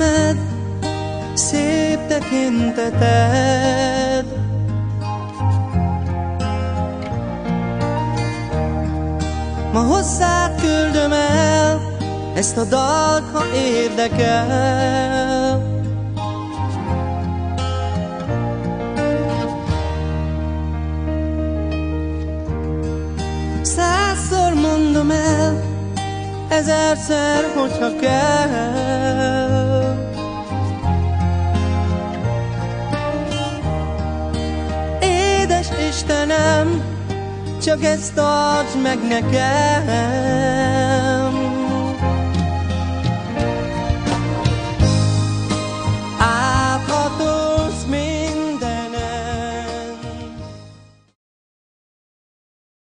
szemed, szép tekinteted. Ma hozzád küldöm el ezt a dalt, ha érdekel. Százszor mondom el, ezerszer, hogyha kell. Édes Istenem, csak ezt tartsd meg nekem.